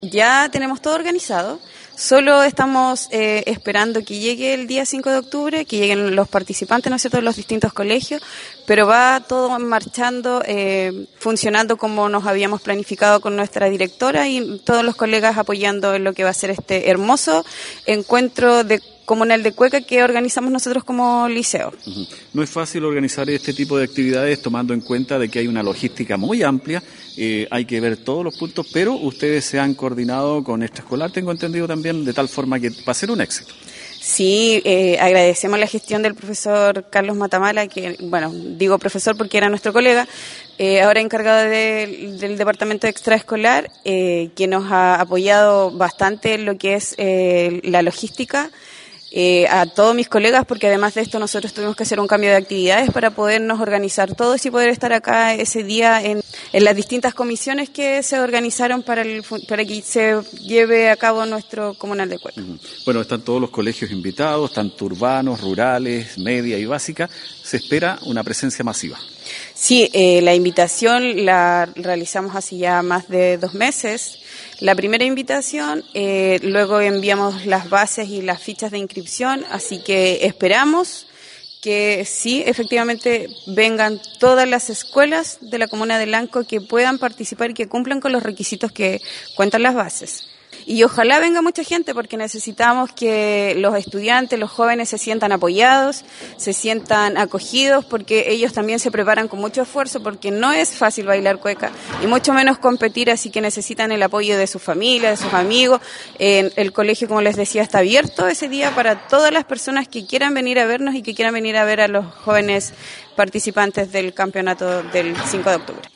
Ya tenemos todo organizado, solo estamos esperando que llegue el día 5 de octubre, que lleguen los participantes, ¿no es cierto?, de los distintos colegios, pero va todo marchando, funcionando como nos habíamos planificado con nuestra directora y todos los colegas apoyando en lo que va a ser este hermoso encuentro comunal de cueca que organizamos nosotros como liceo. No es fácil organizar este tipo de actividades tomando en cuenta de que hay una logística muy amplia, hay que ver todos los puntos, pero ustedes se han coordinado con extraescolar, tengo entendido también, de tal forma que va a ser un éxito. Sí, agradecemos la gestión del profesor Carlos Matamala, que, bueno, digo profesor porque era nuestro colega, ahora encargado del departamento extraescolar, que nos ha apoyado bastante en lo que es la logística. A todos mis colegas, porque además de esto nosotros tuvimos que hacer un cambio de actividades para podernos organizar todos y poder estar acá ese día en las distintas comisiones que se organizaron para que se lleve a cabo nuestro comunal de cueca. Bueno, están todos los colegios invitados, tanto urbanos, rurales, media y básica. Se espera una presencia masiva. Sí, la invitación la realizamos hace ya más de 2 meses. La primera invitación, luego enviamos las bases y las fichas de inscripción, así que esperamos que sí, efectivamente, vengan todas las escuelas de la comuna de Lanco que puedan participar y que cumplan con los requisitos que cuentan las bases. Y ojalá venga mucha gente porque necesitamos que los estudiantes, los jóvenes se sientan apoyados, se sientan acogidos porque ellos también se preparan con mucho esfuerzo porque no es fácil bailar cueca y mucho menos competir, así que necesitan el apoyo de su familia, de sus amigos. El colegio, como les decía, está abierto ese día para todas las personas que quieran venir a vernos y que quieran venir a ver a los jóvenes participantes del campeonato del 5 de octubre.